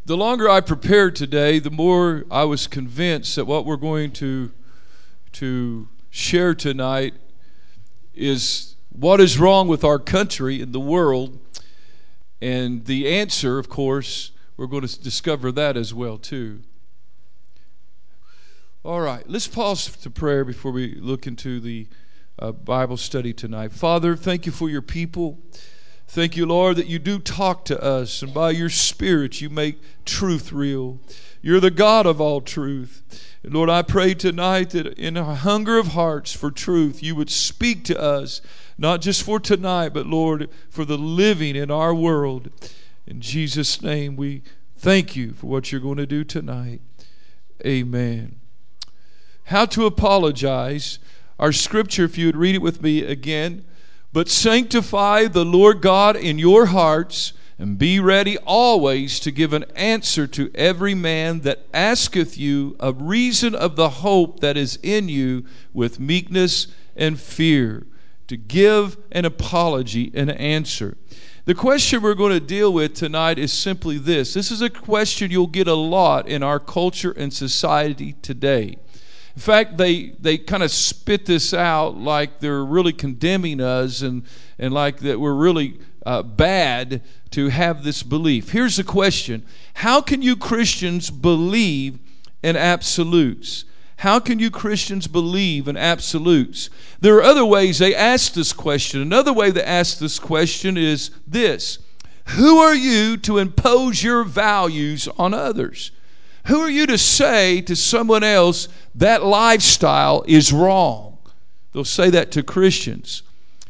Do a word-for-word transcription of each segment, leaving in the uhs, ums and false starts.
The longer I prepared today, the more I was convinced that what we're going to to share tonight is what is wrong with our country and the world. And the answer, of course, we're going to discover that as well too. All right, let's pause to prayer before we look into the uh, Bible study tonight. Father, thank you for your people. Thank you, Lord, that you do talk to us, and by your Spirit you make truth real. You're the God of all truth. And Lord, I pray tonight that in a hunger of hearts for truth, you would speak to us, not just for tonight, but Lord, for the living in our world. In Jesus' name, we thank you for what you're going to do tonight. Amen. How to apologize. Our scripture, if you would read it with me again. But sanctify the Lord God in your hearts, and be ready always to give an answer to every man that asketh you a reason of the hope that is in you with meekness and fear. To give an apology, an answer. The question we're going to deal with tonight is simply this. This is a question you'll get a lot in our culture and society today. In fact, they, they kind of spit this out like they're really condemning us and, and like that we're really uh, bad to have this belief. Here's the question. How can you Christians believe in absolutes? How can you Christians believe in absolutes? There are other ways they ask this question. Another way they ask this question is this. Who are you to impose your values on others? Who are you to say to someone else that lifestyle is wrong? They'll say that to Christians.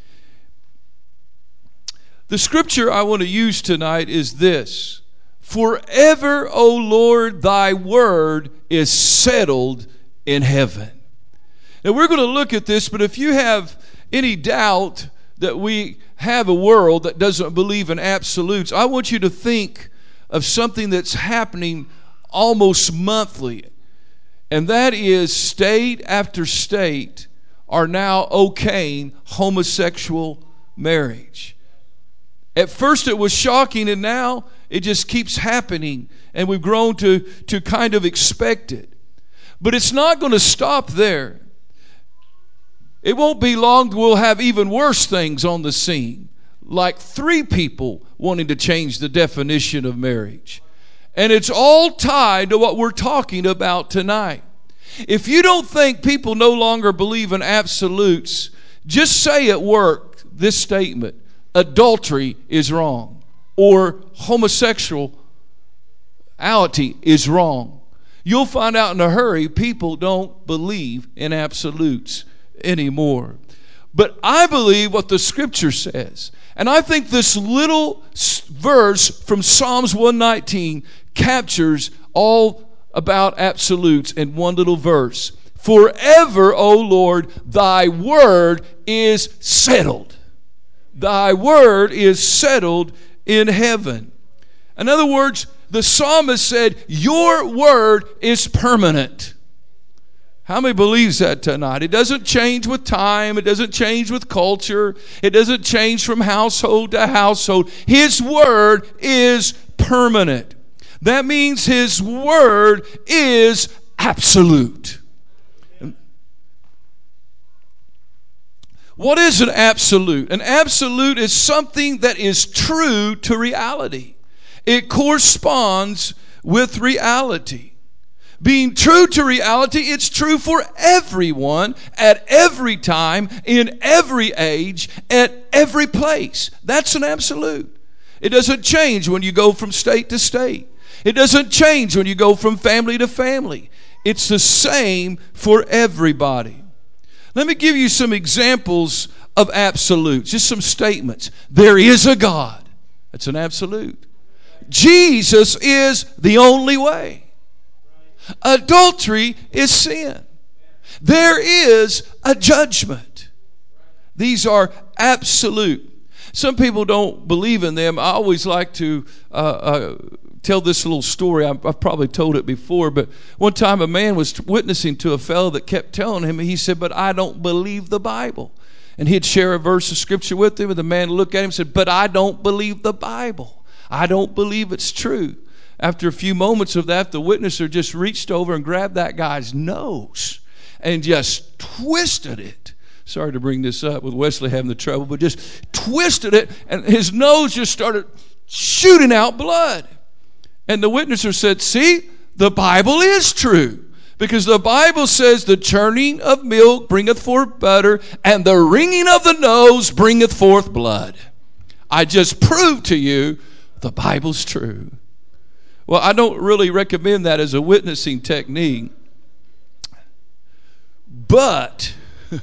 The scripture I want to use tonight is this. Forever, O Lord, thy word is settled in heaven. Now we're going to look at this, but if you have any doubt that we have a world that doesn't believe in absolutes, I want you to think of something that's happening almost monthly, and that is state after state are now okaying homosexual marriage. At first it was shocking, and now it just keeps happening, and we've grown to, to kind of expect it. But it's not going to stop there. It won't be long we'll have even worse things on the scene, like three people wanting to change the definition of marriage. And it's all tied to what we're talking about tonight. If you don't think people no longer believe in absolutes, just say at work this statement, adultery is wrong, or homosexuality is wrong. You'll find out in a hurry people don't believe in absolutes anymore. But I believe what the scripture says. And I think this little verse from Psalms one nineteen captures all about absolutes in one little verse. Forever, O Lord, thy word is settled. Thy word is settled in heaven. In other words, the psalmist said, your word is permanent. How many believes that tonight? It doesn't change with time. It doesn't change with culture. It doesn't change from household to household. His word is permanent. That means his word is absolute. What is an absolute? An absolute is something that is true to reality. It corresponds with reality. Being true to reality, it's true for everyone, at every time, in every age, at every place. That's an absolute. It doesn't change when you go from state to state. It doesn't change when you go from family to family. It's the same for everybody. Let me give you some examples of absolutes, just some statements. There is a God. That's an absolute. Jesus is the only way. Adultery is sin. There is a judgment. These are absolute. Some people don't believe in them. I always like to uh, uh, tell this little story. I've, I've probably told it before, but one time a man was witnessing to a fellow that kept telling him, he said, but I don't believe the Bible. And he'd share a verse of scripture with him, and the man looked at him and said, but I don't believe the Bible. I don't believe it's true. After a few moments of that, the witnesser just reached over and grabbed that guy's nose and just twisted it. Sorry to bring this up with Wesley having the trouble, but just twisted it, and his nose just started shooting out blood. And the witnesser said, see, the Bible is true. Because the Bible says the churning of milk bringeth forth butter, and the wringing of the nose bringeth forth blood. I just proved to you the Bible's true. Well, I don't really recommend that as a witnessing technique. But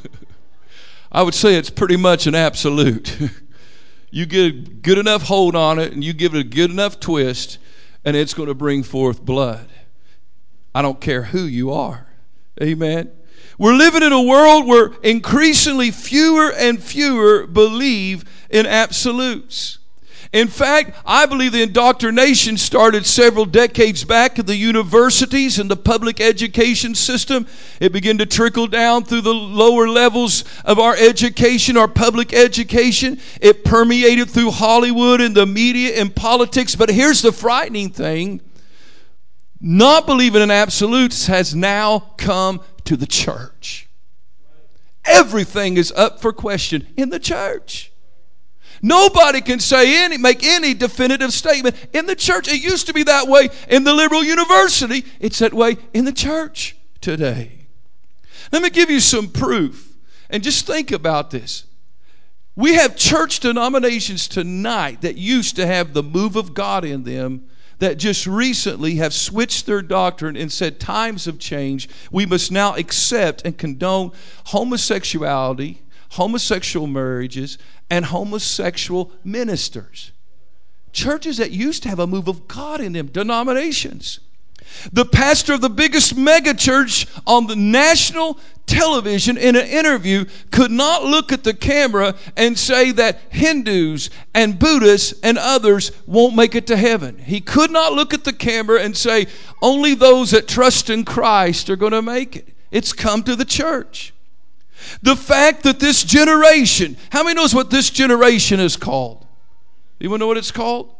I would say it's pretty much an absolute. You get a good enough hold on it and you give it a good enough twist, and it's going to bring forth blood. I don't care who you are. Amen. We're living in a world where increasingly fewer and fewer believe in absolutes. In fact, I believe the indoctrination started several decades back at the universities and the public education system. It began to trickle down through the lower levels of our education, our public education. It permeated through Hollywood and the media and politics. But here's the frightening thing. Not believing in absolutes has now come to the church. Everything is up for question in the church. Nobody can say any, make any definitive statement in the church. It used to be that way in the liberal university. It's that way in the church today. Let me give you some proof. And just think about this. We have church denominations tonight that used to have the move of God in them, that just recently have switched their doctrine and said times have changed. We must now accept and condone homosexuality, homosexual marriages, and homosexual ministers. Churches that used to have a move of God in them, denominations. The pastor of the biggest mega church on the national television in an interview could not look at the camera and say that Hindus and Buddhists and others won't make it to heaven. He could not look at the camera and say only those that trust in Christ are going to make it. It's come to the church. The fact that this generation, how many knows what this generation is called? Anyone know what it's called?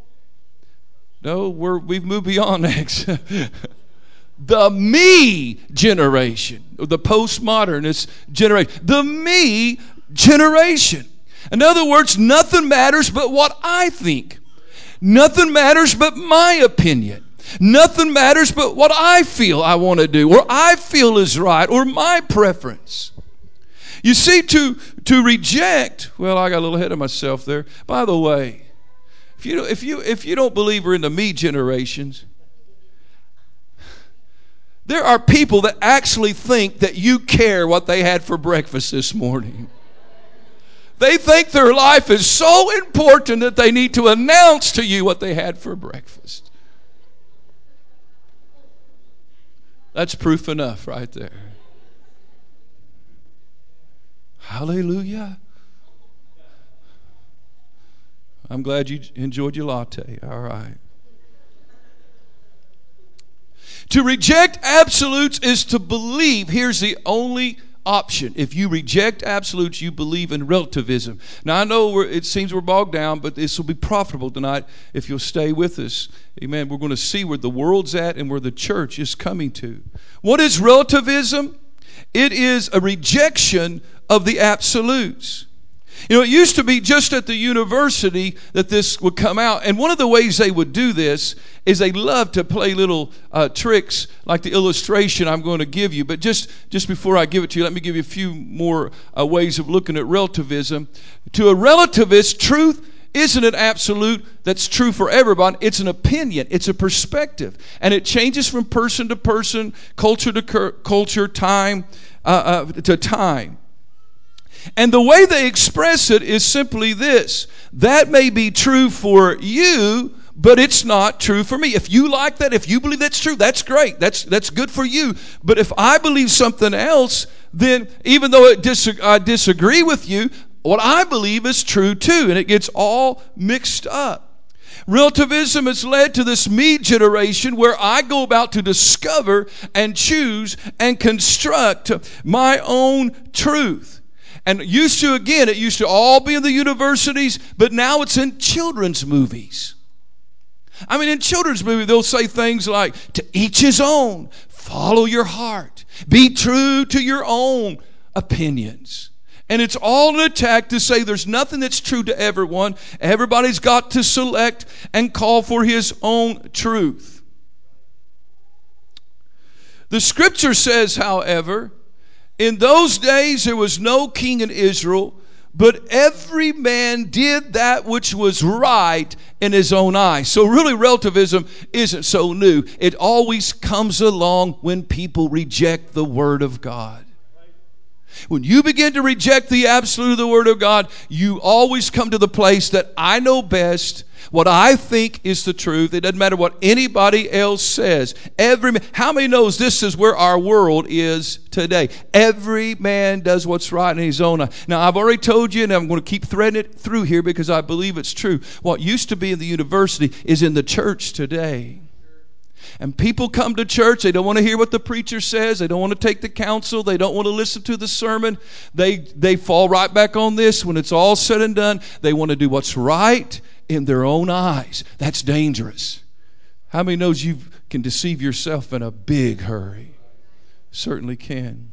No, we're, we've moved beyond that. The me generation, the postmodernist generation. The me generation. In other words, nothing matters but what I think. Nothing matters but my opinion. Nothing matters but what I feel I want to do, or I feel is right, or my preference. You see, to, to reject, well, I got a little ahead of myself there. By the way, if you, if you, if you don't believe we're in the me generations, there are people that actually think that you care what they had for breakfast this morning. They think their life is so important that they need to announce to you what they had for breakfast. That's proof enough right there. Hallelujah. I'm glad you enjoyed your latte. All right. To reject absolutes is to believe. Here's the only option. If you reject absolutes, you believe in relativism. Now, I know we're, it seems we're bogged down, but this will be profitable tonight if you'll stay with us. Amen. We're going to see where the world's at and where the church is coming to. What is relativism? It is a rejection of the absolutes. You know, it used to be just at the university that this would come out. And one of the ways they would do this is they love to play little uh, tricks like the illustration I'm going to give you. But just, just before I give it to you, let me give you a few more uh, ways of looking at relativism. To a relativist, truth isn't an absolute that's true for everybody. It's an opinion. It's a perspective. And it changes from person to person, culture to cur- culture, time uh, uh, to time. And the way they express it is simply this. That may be true for you, but it's not true for me. If you like that, if you believe that's true, that's great. That's that's good for you. But if I believe something else, then even though it dis- I disagree with you, what I believe is true too. And it gets all mixed up. Relativism has led to this me generation where I go about to discover and choose and construct my own truth. And used to, again, it used to all be in the universities, but now it's in children's movies. I mean, in children's movies, they'll say things like, to each his own, follow your heart, be true to your own opinions. And it's all an attack to say there's nothing that's true to everyone. Everybody's got to select and call for his own truth. The scripture says, however, in those days there was no king in Israel, but every man did that which was right in his own eyes. So really relativism isn't so new. It always comes along when people reject the Word of God. When you begin to reject the absolute of the Word of God, you always come to the place that I know best, what I think is the truth. It doesn't matter what anybody else says. Every man, how many knows this is where our world is today? Every man does what's right in his own eye. Now, I've already told you, and I'm going to keep threading it through here because I believe it's true. What used to be in the university is in the church today. And people come to church, they don't want to hear what the preacher says, they don't want to take the counsel, they don't want to listen to the sermon. They they fall right back on this when it's all said and done. They want to do what's right in their own eyes. That's dangerous. How many knows you can deceive yourself in a big hurry? Certainly can.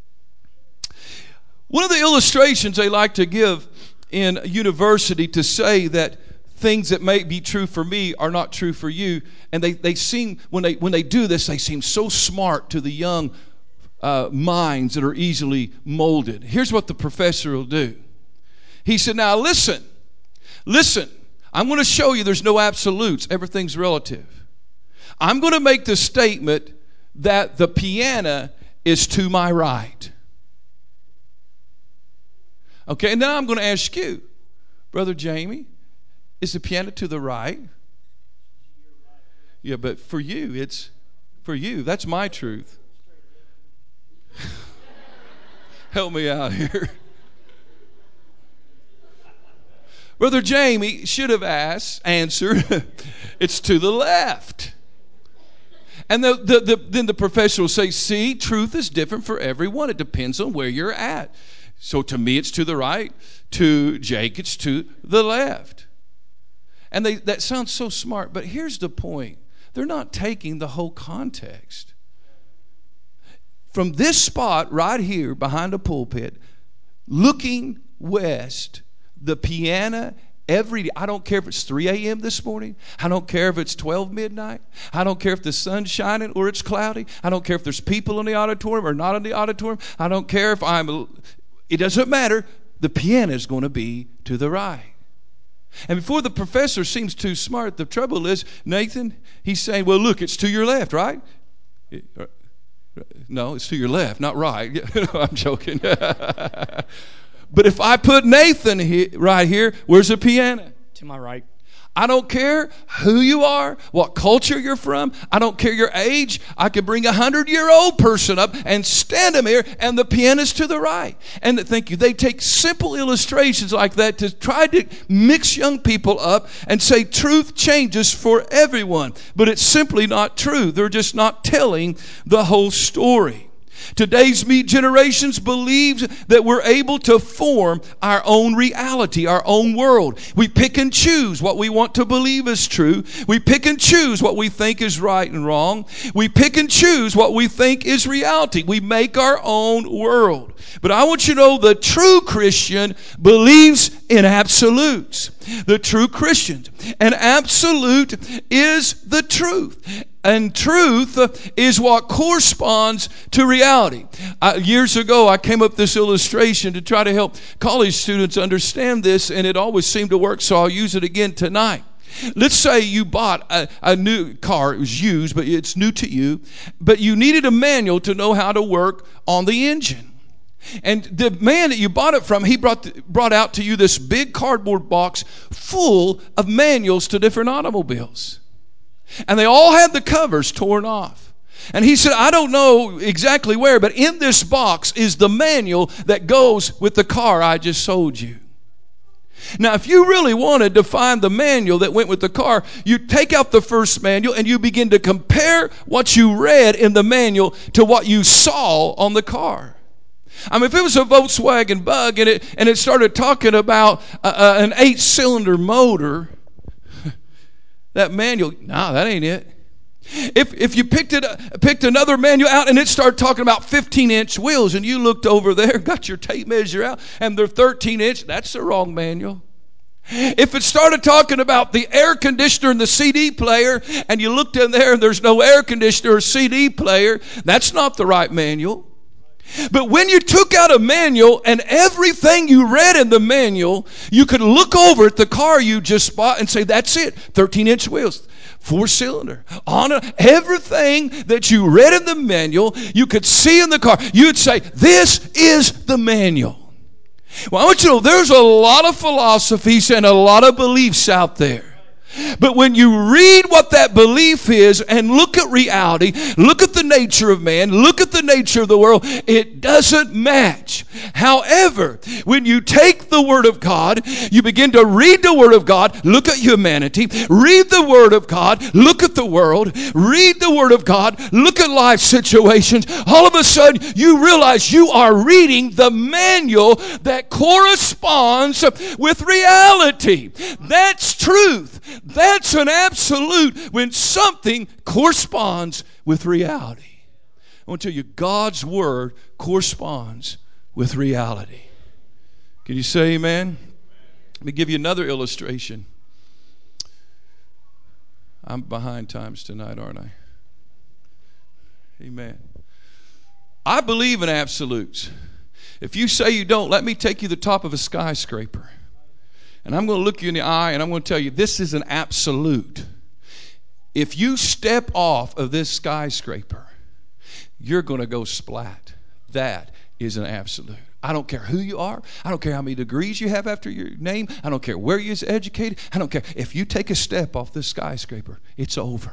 One of the illustrations they like to give in university to say that things that may be true for me are not true for you. And they, they seem, when they when they do this, they seem so smart to the young uh, minds that are easily molded. Here's what the professor will do. He said, now listen, listen, I'm going to show you there's no absolutes. Everything's relative. I'm going to make the statement that the piano is to my right. Okay, and now I'm going to ask you, Brother Jamie, is the piano to the right? Yeah, but for you, it's for you. That's my truth. Help me out here. Brother Jamie should have asked, answered, it's to the left. And the, the, the, then the professor will say, see, truth is different for everyone. It depends on where you're at. So to me, it's to the right. To Jake, it's to the left. And they, that sounds so smart, but here's the point. They're not taking the whole context. From this spot right here behind the pulpit, looking west, the piano every day, I don't care if it's three a.m. this morning. I don't care if it's twelve midnight. I don't care if the sun's shining or it's cloudy. I don't care if there's people in the auditorium or not in the auditorium. I don't care if I'm, it doesn't matter. The piano is going to be to the right. And before the professor seems too smart, the trouble is, Nathan, he's saying, well, look, it's to your left, right? No, it's to your left, not right. I'm joking. But if I put Nathan he, right here, where's the piano? To my right. I don't care who you are, what culture you're from. I don't care your age. I could bring a hundred-year-old person up and stand him here, and the pianist to the right. And thank you. They take simple illustrations like that to try to mix young people up and say truth changes for everyone. But it's simply not true. They're just not telling the whole story. Today's me generations believe that we're able to form our own reality, our own world. We pick and choose what we want to believe is true. We pick and choose what we think is right and wrong. We pick and choose what we think is reality. We make our own world. But I want you to know the true Christian believes in absolutes. The true Christian. And absolute is the truth. And truth is what corresponds to reality. Uh, years ago, I came up with this illustration to try to help college students understand this, and it always seemed to work, so I'll use it again tonight. Let's say you bought a, a new car. It was used, but it's new to you. But you needed a manual to know how to work on the engine. And the man that you bought it from, he brought, brought out to you this big cardboard box full of manuals to different automobiles. And they all had the covers torn off. And he said, I don't know exactly where, but in this box is the manual that goes with the car I just sold you. Now, if you really wanted to find the manual that went with the car, you take out the first manual and you begin to compare what you read in the manual to what you saw on the car. I mean, if it was a Volkswagen Bug and it, and it started talking about uh, uh, an eight-cylinder motor, That manual, no, that ain't it. If if you picked it picked another manual out and it started talking about fifteen inch wheels and you looked over there, got your tape measure out, and they're thirteen inch, that's the wrong manual. If it started talking about the air conditioner and the C D player and you looked in there and there's no air conditioner or C D player, that's not the right manual. But when you took out a manual and everything you read in the manual, you could look over at the car you just bought and say, that's it, thirteen inch wheels, four cylinder, on a, everything that you read in the manual, you could see in the car. You'd say, this is the manual. Well, I want you to know there's a lot of philosophies and a lot of beliefs out there. But when you read what that belief is and look at reality, look at the nature of man, look at the nature of the world, it doesn't match. However, when you take the Word of God, you begin to read the Word of God, look at humanity, read the Word of God, look at the world, read the Word of God, look at life situations, all of a sudden you realize you are reading the manual that corresponds with reality. That's truth. That's an absolute when something corresponds with reality. I want to tell you, God's Word corresponds with reality. Can you say amen? Let me give you another illustration. I'm behind times tonight, aren't I? Amen. I believe in absolutes. If you say you don't, let me take you to the top of a skyscraper. And I'm going to look you in the eye and I'm going to tell you, this is an absolute. If you step off of this skyscraper, you're going to go splat. That is an absolute. I don't care who you are. I don't care how many degrees you have after your name. I don't care where you're educated. I don't care. If you take a step off this skyscraper, it's over.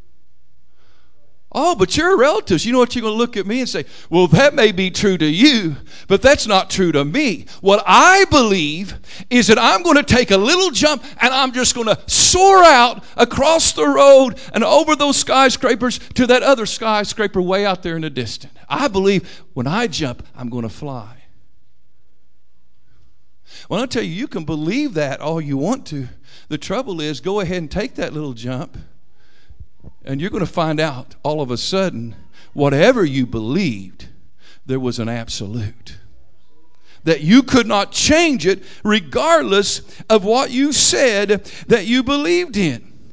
Oh, but you're relatives. You know what? You're going to look at me and say, well, that may be true to you, but that's not true to me. What I believe is that I'm going to take a little jump and I'm just going to soar out across the road and over those skyscrapers to that other skyscraper way out there in the distance. I believe when I jump, I'm going to fly. Well, I'll tell you, you can believe that all you want to. The trouble is, go ahead and take that little jump. And you're going to find out all of a sudden, whatever you believed, there was an absolute. That you could not change it regardless of what you said that you believed in.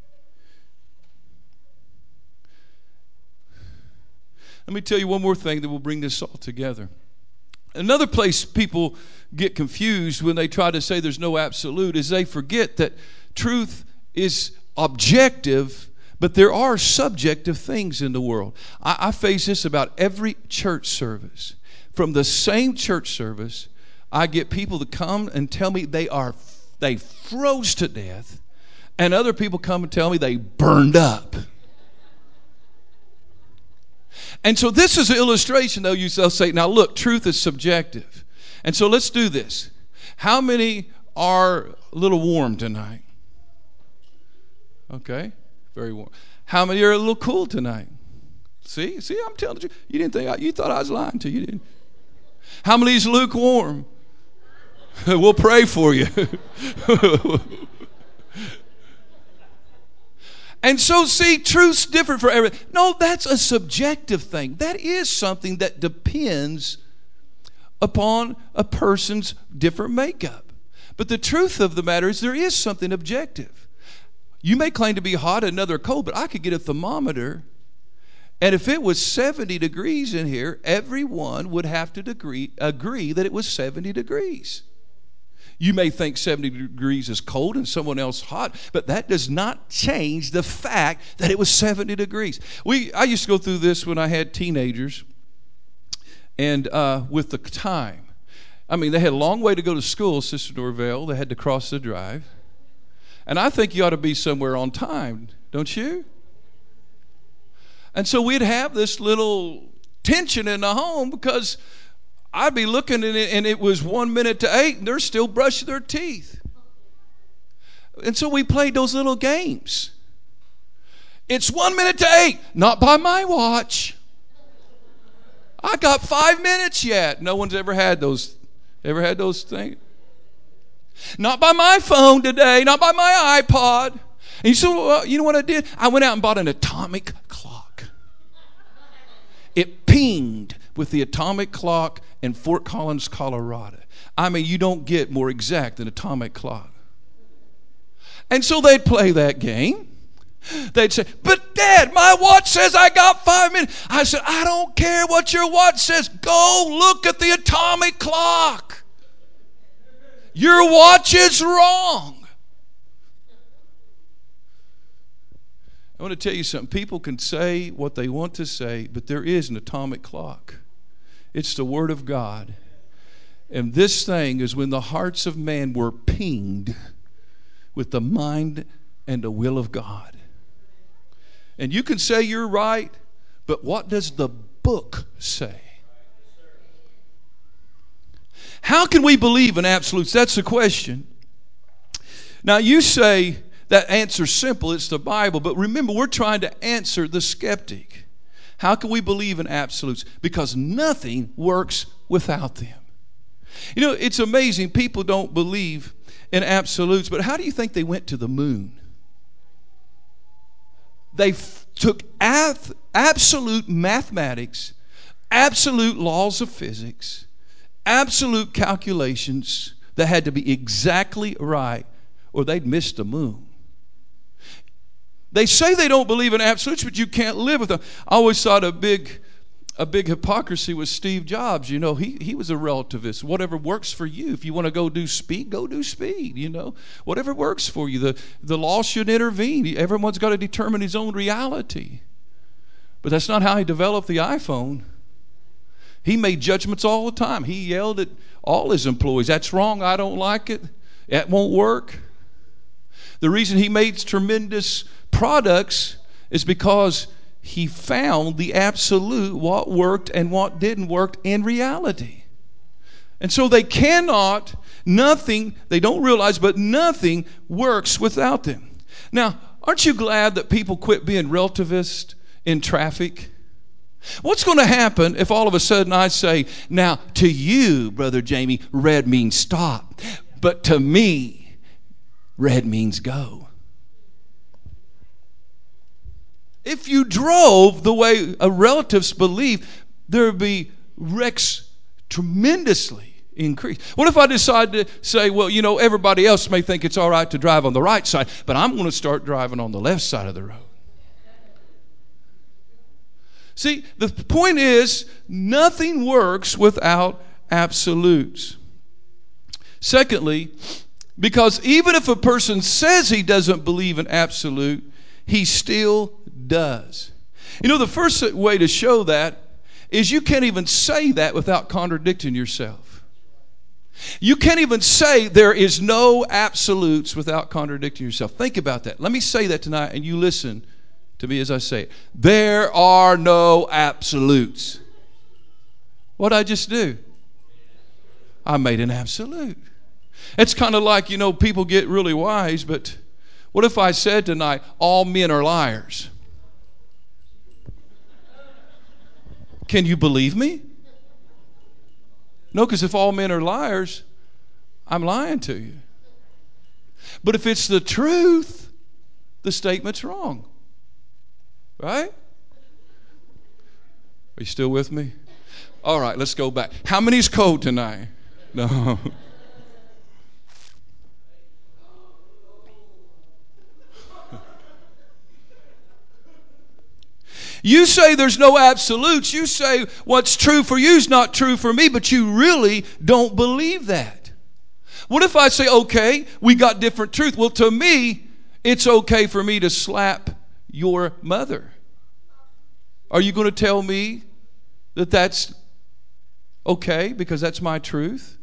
Let me tell you one more thing that will bring this all together. Another place people get confused when they try to say there's no absolute is they forget that truth is objective, but there are subjective things in the world. I, I face this about every church service. From the same church service, I get people to come and tell me they are they froze to death, and other people come and tell me they burned up. And so this is an illustration, though. They'll say, now look, truth is subjective. And so let's do this. How many are a little warm tonight? Okay. Very warm. How many are a little cool tonight? See, see, I'm telling you, you didn't think I, you thought I was lying to you, didn't? How many is lukewarm? We'll pray for you. And so, see, truth's different for everyone. No, that's a subjective thing. That is something that depends upon a person's different makeup. But the truth of the matter is there is something objective. You may claim to be hot and another cold, but I could get a thermometer, and if it was seventy degrees in here, everyone would have to degree, agree that it was seventy degrees. You may think seventy degrees is cold and someone else hot, but that does not change the fact that it was seventy degrees. We, I used to go through this when I had teenagers, and uh, with the time. I mean, they had a long way to go to school, Sister Norvell. They had to cross the drive. And I think you ought to be somewhere on time, don't you? And so we'd have this little tension in the home because I'd be looking at it and it was one minute to eight and they're still brushing their teeth. And so we played those little games. It's one minute to eight, not by my watch. I got five minutes yet. No one's ever had those, ever had those things? Not by my phone today, not by my iPod. And you said, well, you know what I did? I went out and bought an atomic clock. It pinged with the atomic clock in Fort Collins, Colorado. I mean, you don't get more exact than atomic clock. And so they'd play that game. They'd say, but Dad, my watch says I got five minutes. I said, I don't care what your watch says. Go look at the atomic clock. Your watch is wrong. I want to tell you something. People can say what they want to say, but there is an atomic clock. It's the Word of God. And this thing is when the hearts of man were pinged with the mind and the will of God. And you can say you're right, but what does the book say? How can we believe in absolutes? That's the question. Now you say that answer's simple, it's the Bible, but remember we're trying to answer the skeptic. How can we believe in absolutes? Because nothing works without them. You know, it's amazing people don't believe in absolutes, but how do you think they went to the moon? They f- took ath- absolute mathematics, absolute laws of physics, absolute calculations that had to be exactly right, or they'd miss the moon. They say they don't believe in absolutes, but you can't live with them. I always thought a big, a big hypocrisy was Steve Jobs. You know, he, he was a relativist. Whatever works for you. If you want to go do speed, go do speed. You know, whatever works for you. The, the law should intervene. Everyone's got to determine his own reality. But that's not how he developed the iPhone. He made judgments all the time. He yelled at all his employees, that's wrong, I don't like it, that won't work. The reason he made tremendous products is because he found the absolute, what worked and what didn't work in reality. And so they cannot, nothing, they don't realize, but nothing works without them. Now, aren't you glad that people quit being relativist in traffic? What's going to happen if all of a sudden I say, now to you, Brother Jamie, red means stop, but to me, red means go. If you drove the way a relatives believe, there would be wrecks tremendously increased. What if I decide to say, well, you know, everybody else may think it's all right to drive on the right side, but I'm going to start driving on the left side of the road. See, the point is, nothing works without absolutes. Secondly, because even if a person says he doesn't believe in absolute, he still does. You know, the first way to show that is you can't even say that without contradicting yourself. You can't even say there is no absolutes without contradicting yourself. Think about that. Let me say that tonight and you listen to me as I say it. There are no absolutes. What'd I just do? I made an absolute. It's kind of like, you know, people get really wise, but what if I said tonight, all men are liars? Can you believe me? No, because if all men are liars, I'm lying to you. But if it's the truth, the statement's wrong. Right? Are you still with me? All right, let's go back. How many's cold tonight? No. You say there's no absolutes. You say what's true for you is not true for me, but you really don't believe that. What if I say, okay, we got different truth? Well, to me, it's okay for me to slap your mother. Are you going to tell me that that's okay because that's my truth?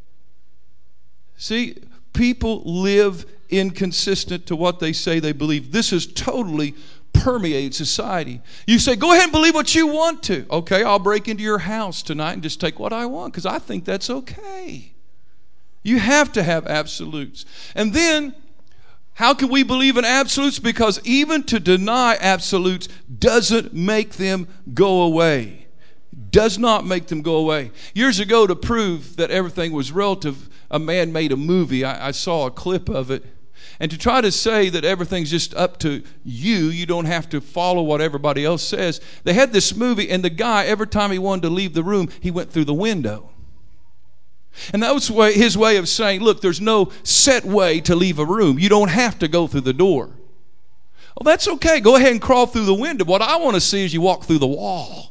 See, people live inconsistent to what they say they believe. This is totally permeated society. You say, go ahead and believe what you want to. Okay, I'll break into your house tonight and just take what I want because I think that's okay. You have to have absolutes. And then, how can we believe in absolutes? Because even to deny absolutes doesn't make them go away. Does not make them go away. Years ago, to prove that everything was relative, a man made a movie. I, I saw a clip of it. And to try to say that everything's just up to you, you don't have to follow what everybody else says. They had this movie, and the guy, every time he wanted to leave the room, he went through the window. And that was his way of saying, look, there's no set way to leave a room. You don't have to go through the door. Well, that's okay. Go ahead and crawl through the window. What I want to see is you walk through the wall.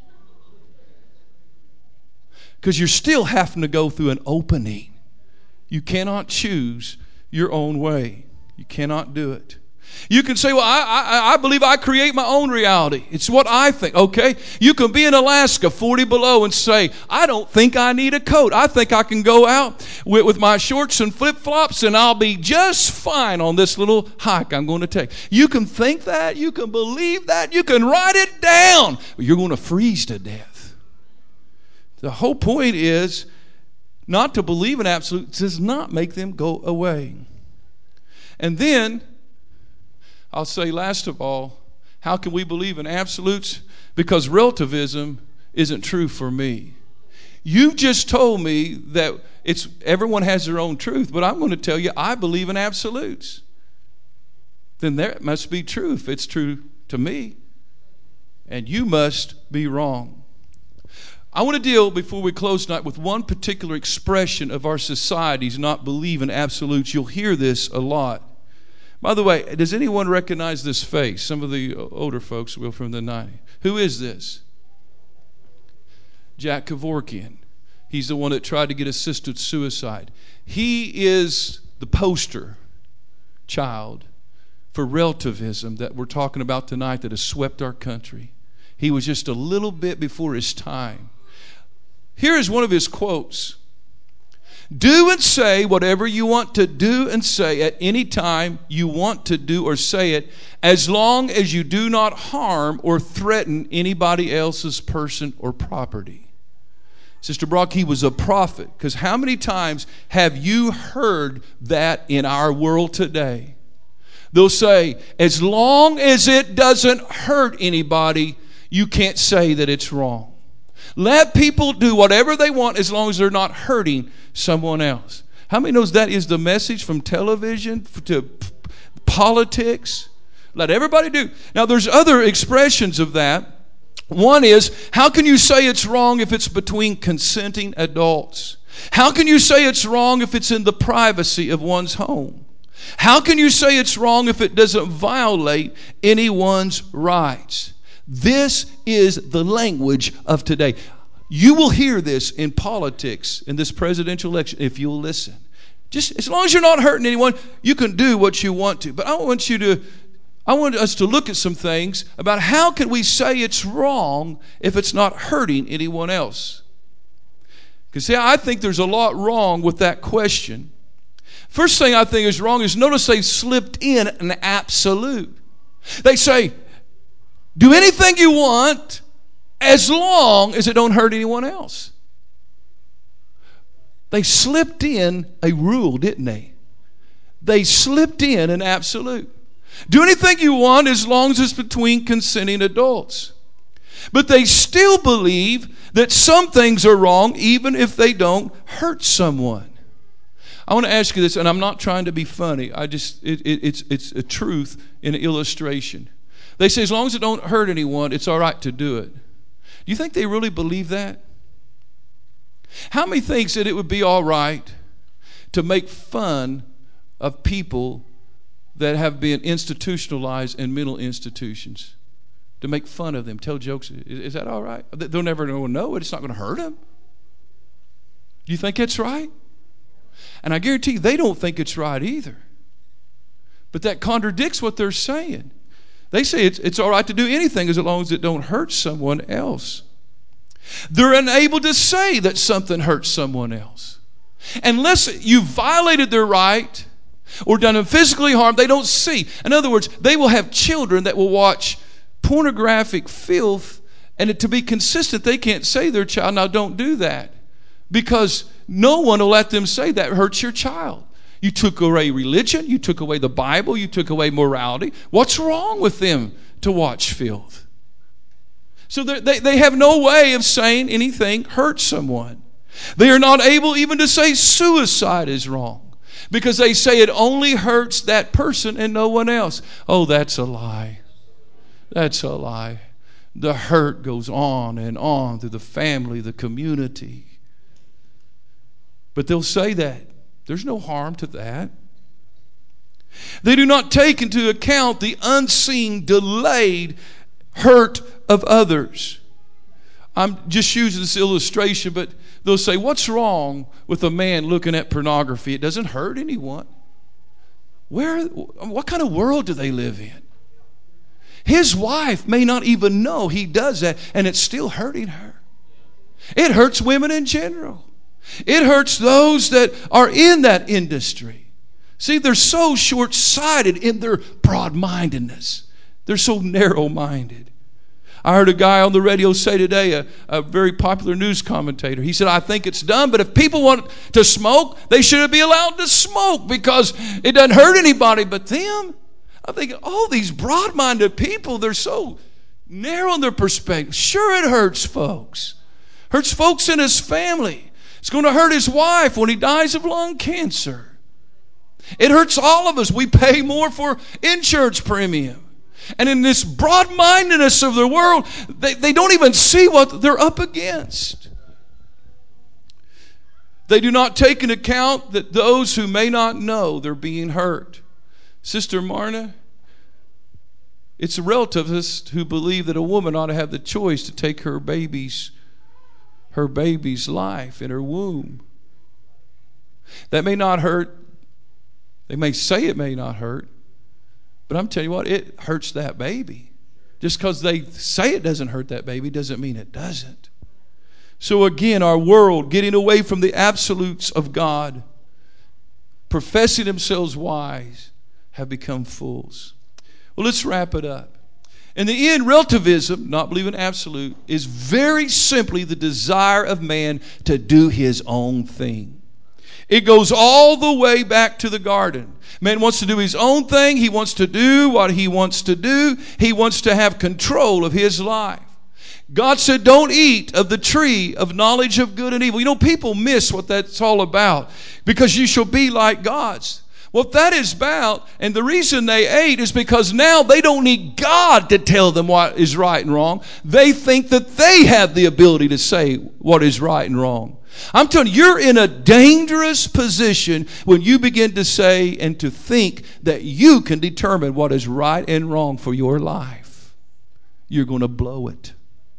Because you're still having to go through an opening. You cannot choose your own way. You cannot do it. You can say, well, I, I, I believe I create my own reality. It's what I think, okay? You can be in Alaska, forty below, and say, I don't think I need a coat. I think I can go out with, with my shorts and flip-flops, and I'll be just fine on this little hike I'm going to take. You can think that. You can believe that. You can write it down. But you're going to freeze to death. The whole point is not to believe in absolutes does not make them go away. And then, I'll say last of all, how can we believe in absolutes? Because relativism isn't true for me. You've just told me that it's everyone has their own truth, but I'm going to tell you I believe in absolutes. Then that must be true if it's true to me. And you must be wrong. I want to deal, before we close tonight, with one particular expression of our society's not believe in absolutes. You'll hear this a lot. By the way, does anyone recognize this face? Some of the older folks will from the nineties. Who is this? Jack Kevorkian. He's the one that tried to get assisted suicide. He is the poster child for relativism that we're talking about tonight that has swept our country. He was just a little bit before his time. Here is one of his quotes. Do and say whatever you want to do and say at any time you want to do or say it, as long as you do not harm or threaten anybody else's person or property. Sister Brock, he was a prophet, because how many times have you heard that in our world today? They'll say, as long as it doesn't hurt anybody, you can't say that it's wrong. Let people do whatever they want as long as they're not hurting someone else. How many knows that is the message from television to politics? Let everybody do. Now, there's other expressions of that. One is, how can you say it's wrong if it's between consenting adults? How can you say it's wrong if it's in the privacy of one's home? How can you say it's wrong if it doesn't violate anyone's rights? This is the language of today. You will hear this in politics in this presidential election if you'll listen. Just as long as you're not hurting anyone, you can do what you want to. But I want you to, I want us to look at some things about how can we say it's wrong if it's not hurting anyone else. Because see, I think there's a lot wrong with that question. First thing I think is wrong is notice they've slipped in an absolute. They say, do anything you want as long as it don't hurt anyone else. They slipped in a rule, didn't they? They slipped in an absolute. Do anything you want as long as it's between consenting adults. But they still believe that some things are wrong even if they don't hurt someone. I want to ask you this, and I'm not trying to be funny. I just it, it, it's it's a truth in an illustration. They say as long as it don't hurt anyone, it's all right to do it. Do you think they really believe that? How many thinks that it would be all right to make fun of people that have been institutionalized in mental institutions? To make fun of them, tell jokes. Is, is that all right? They'll never know it. It's not going to hurt them. Do you think it's right? And I guarantee you they don't think it's right either. But that contradicts what they're saying. They say it's, it's all right to do anything as long as it don't hurt someone else. They're unable to say that something hurts someone else. Unless you violated their right or done them physically harm, they don't see. In other words, they will have children that will watch pornographic filth, and to be consistent, they can't say to their child, now don't do that. Because no one will let them say that hurts your child. You took away religion. You took away the Bible. You took away morality. What's wrong with them to watch filth? So they, they have no way of saying anything hurts someone. They are not able even to say suicide is wrong. because they say it only hurts that person and no one else. Oh, that's a lie. That's a lie. The hurt goes on and on through the family, the community. But they'll say that. There's no harm to that. They do not take into account the unseen, delayed hurt of others. I'm just using this illustration, but they'll say, what's wrong with a man looking at pornography? It doesn't hurt anyone. Where, what kind of world do they live in? His wife may not even know he does that, and it's still hurting her. It hurts women in general. It hurts those that are in that industry. See, they're so short-sighted in their broad-mindedness. They're so narrow-minded. I heard a guy on the radio say today, a, a very popular news commentator, he said, I think it's done, but if people want to smoke, they should be allowed to smoke because it doesn't hurt anybody but them. I'm thinking, oh, these broad-minded people, they're so narrow in their perspective. Sure, it hurts folks. Hurts folks in his family. It's going to hurt his wife when he dies of lung cancer. It hurts all of us. We pay more for insurance premium. And in this broad-mindedness of the world, they, they don't even see what they're up against. They do not take into account that those who may not know they're being hurt. Sister Marna, it's a relativist who believe that a woman ought to have the choice to take her baby's her baby's life in her womb. That may not hurt. They may say it may not hurt, but I'm telling you what, it hurts that baby. Just because they say it doesn't hurt that baby doesn't mean it doesn't. So again, our world, getting away from the absolutes of God, professing themselves wise, have become fools. Well, let's wrap it up. In the end, relativism, not believing absolute, is very simply the desire of man to do his own thing. It goes all the way back to the garden. Man wants to do his own thing. He wants to do what he wants to do. He wants to have control of his life. God said, don't eat of the tree of knowledge of good and evil. You know, people miss what that's all about, because you shall be like gods. What that is about, and the reason they ate is because now they don't need God to tell them what is right and wrong. They think that they have the ability to say what is right and wrong. I'm telling you, you're in a dangerous position when you begin to say and to think that you can determine what is right and wrong for your life. You're going to blow it.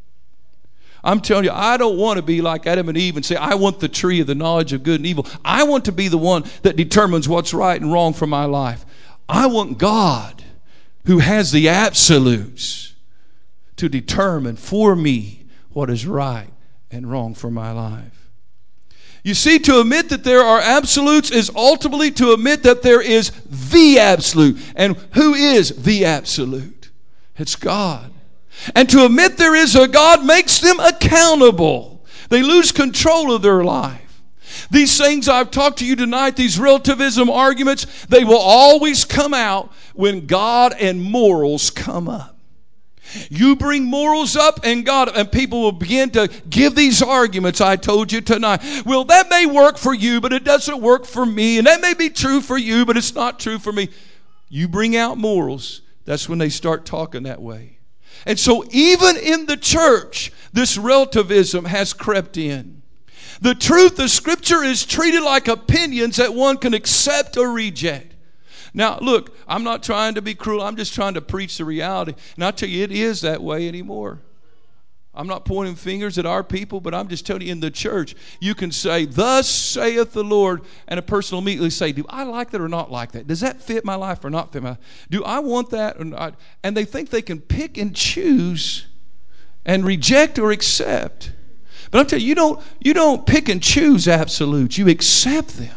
I'm telling you, I don't want to be like Adam and Eve and say, I want the tree of the knowledge of good and evil. I want to be the one that determines what's right and wrong for my life. I want God, who has the absolutes, to determine for me what is right and wrong for my life. You see, to admit that there are absolutes is ultimately to admit that there is the absolute. And who is the absolute? It's God. And to admit there is a God makes them accountable. They lose control of their life. These things I've talked to you tonight, these relativism arguments, they will always come out when God and morals come up. You bring morals up and God, and people will begin to give these arguments I told you tonight. Well, that may work for you, but it doesn't work for me. And that may be true for you, but it's not true for me. You bring out morals, that's when they start talking that way. And so even in the church, this relativism has crept in. The truth of Scripture is treated like opinions that one can accept or reject. Now, look, I'm not trying to be cruel. I'm just trying to preach the reality. And I tell you, it is that way anymore. I'm not pointing fingers at our people, but I'm just telling you, in the church, you can say, thus saith the Lord, and a person will immediately say, do I like that or not like that? Does that fit my life or not fit my life? Do I want that or not? And they think they can pick and choose and reject or accept. But I'm telling you, you don't, you don't pick and choose absolutes. You accept them.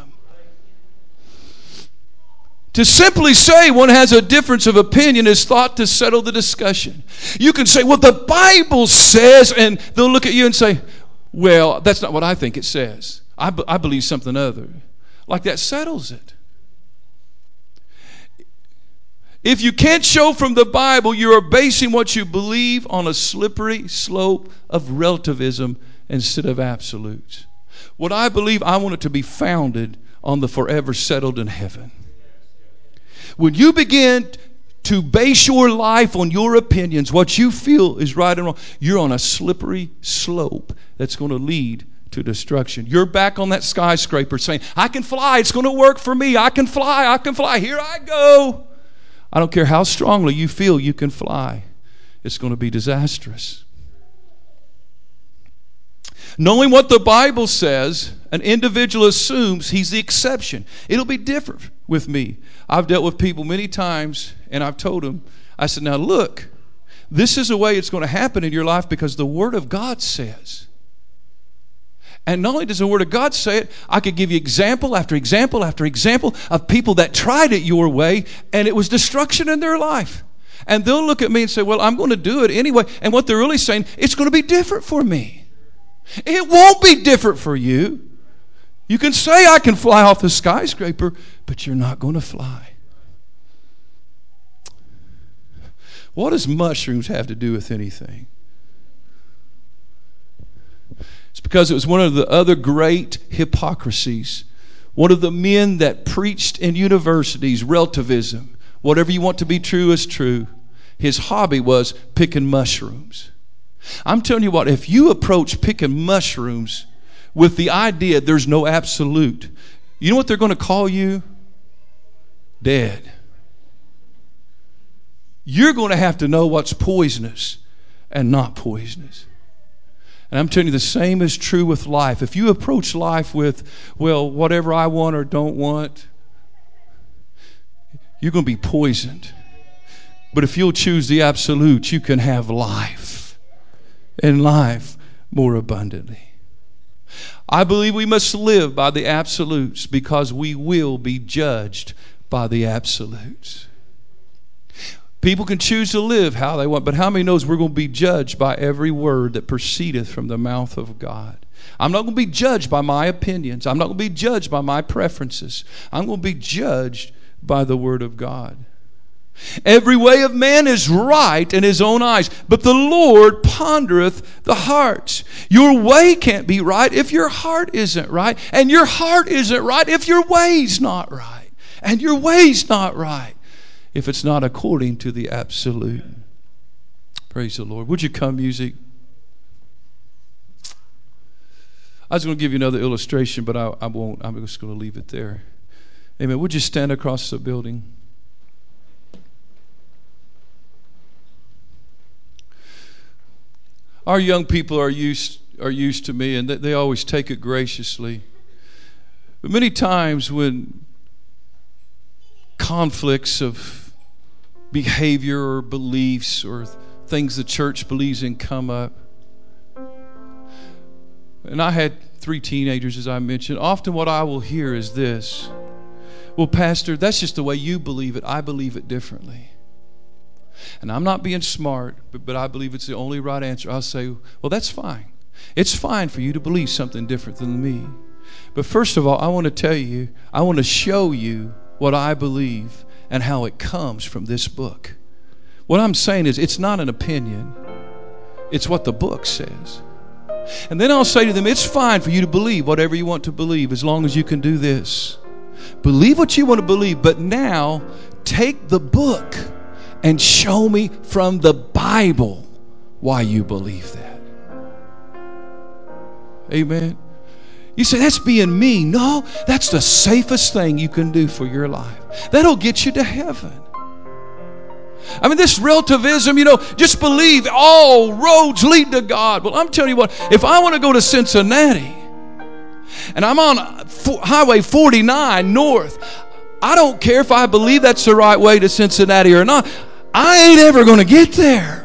To simply say one has a difference of opinion is thought to settle the discussion. You can say, well, the Bible says, and they'll look at you and say, well, that's not what I think it says. I, b- I believe something other. Like that settles it. If you can't show from the Bible, you are basing what you believe on a slippery slope of relativism instead of absolutes. What I believe, I want it to be founded on the forever settled in heaven. When you begin to base your life on your opinions, what you feel is right and wrong, you're on a slippery slope that's going to lead to destruction. You're back on that skyscraper saying, I can fly, it's going to work for me. I can fly, I can fly, here I go. I don't care how strongly you feel you can fly. It's going to be disastrous. Knowing what the Bible says, an individual assumes he's the exception. It'll be different with me. I've dealt with people many times, and I've told them, I said, now look, this is the way it's going to happen in your life because the Word of God says. And not only does the Word of God say it, I could give you example after example after example of people that tried it your way, and it was destruction in their life. And they'll look at me and say, well, I'm going to do it anyway. And what they're really saying, it's going to be different for me. It won't be different for you. You can say I can fly off the skyscraper, but you're not going to fly. What does mushrooms have to do with anything? It's because it was one of the other great hypocrisies. One of the men that preached in universities, relativism. Whatever you want to be true is true. His hobby was picking mushrooms. I'm telling you what, if you approach picking mushrooms with the idea there's no absolute, you know what they're going to call you? Dead. You're going to have to know what's poisonous and not poisonous. And I'm telling you, the same is true with life. If you approach life with, well, whatever I want or don't want, you're going to be poisoned. But if you'll choose the absolute, you can have life, and life more abundantly. I believe we must live by the absolutes because we will be judged by the absolutes. People can choose to live how they want, but how many knows we're going to be judged by every word that proceedeth from the mouth of God? I'm not going to be judged by my opinions. I'm not going to be judged by my preferences. I'm going to be judged by the Word of God. Every way of man is right in his own eyes, but the Lord pondereth the hearts. Your way can't be right if your heart isn't right, and your heart isn't right if your way's not right, and your way's not right if it's not according to the absolute. Praise the Lord. Would you come, music? I was going to give you another illustration, but I, I won't. I'm just going to leave it there. Amen. Would you stand across the building? Our young people are used are used to me, and they, they always take it graciously. But many times when conflicts of behavior or beliefs or things the church believes in come up, and I had three teenagers, as I mentioned, often what I will hear is this: well, Pastor, that's just the way you believe it. I believe it differently. And I'm not being smart, but, but I believe it's the only right answer. I'll say, well, that's fine. It's fine for you to believe something different than me. But first of all, I want to tell you, I want to show you what I believe and how it comes from this book. What I'm saying is, it's not an opinion. It's what the book says. And then I'll say to them, it's fine for you to believe whatever you want to believe as long as you can do this. Believe what you want to believe, but now take the book and show me from the Bible why you believe that. Amen. You say, that's being mean. No, that's the safest thing you can do for your life. That'll get you to heaven. I mean, this relativism, you know, just believe all roads lead to God. Well, I'm telling you what, if I want to go to Cincinnati and I'm on Highway forty-nine north, I don't care if I believe that's the right way to Cincinnati or not. I ain't ever going to get there.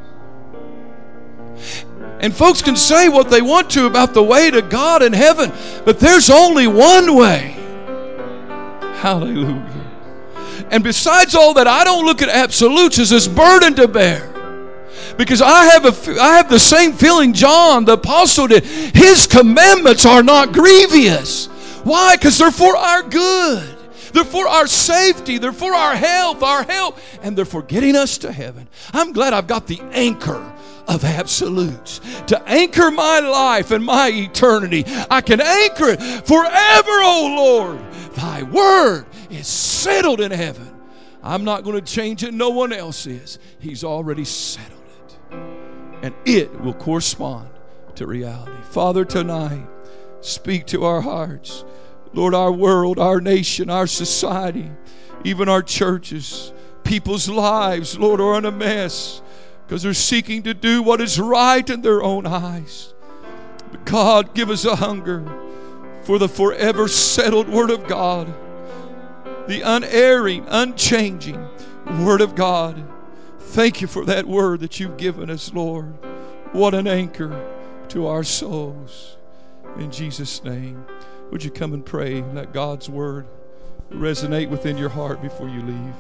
And folks can say what they want to about the way to God in heaven, but there's only one way. Hallelujah. And besides all that, I don't look at absolutes as this burden to bear. Because I have a, I have the same feeling John the apostle did. His commandments are not grievous. Why? Because they're for our good. They're for our safety. They're for our health, our help. And they're for getting us to heaven. I'm glad I've got the anchor of absolutes to anchor my life and my eternity. I can anchor it forever, oh Lord, Thy word is settled in heaven. I'm not going to change it. No one else is. He's already settled it. And it will correspond to reality. Father, tonight, speak to our hearts. Lord, our world, our nation, our society, even our churches, people's lives, Lord, are in a mess because they're seeking to do what is right in their own eyes. But God, give us a hunger for the forever settled Word of God, the unerring, unchanging Word of God. Thank you for that Word that you've given us, Lord. What an anchor to our souls. In Jesus' name, would you come and pray? Let God's Word resonate within your heart before you leave.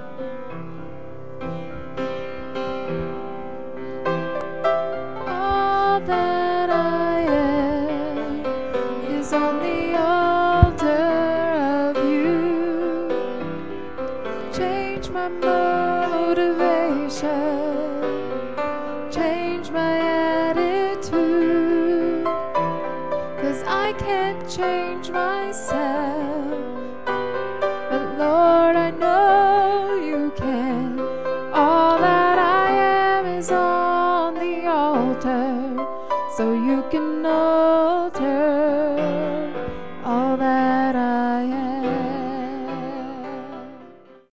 All that I am is on the altar of you. Change my motivation, change my attitude, 'cause I can't change myself, but Lord, I know you can. All that I am is on the altar, so you can alter